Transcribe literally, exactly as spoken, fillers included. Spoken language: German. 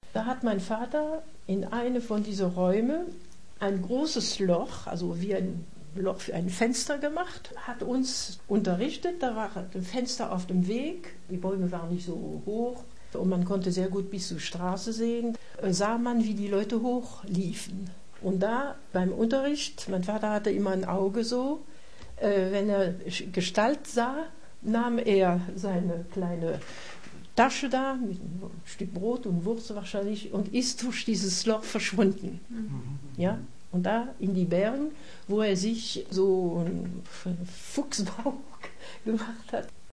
Da hat mein Vater in eine von diesen Räumen ein großes Loch, also wie ein Loch für ein Fenster gemacht, hat uns unterrichtet. Da war ein Fenster auf dem Weg, die Bäume waren nicht so hoch und man konnte sehr gut bis zur Straße sehen. Da sah man, wie die Leute hochliefen. Und da beim Unterricht, mein Vater hatte immer ein Auge so, äh, wenn er Gestalt sah, nahm er seine kleine Tasche da, mit einem Stück Brot und Wurst wahrscheinlich, und ist durch dieses Loch verschwunden. Mhm. Ja? Und da in die Berge, wo er sich so einen Fuchsbau gemacht hat.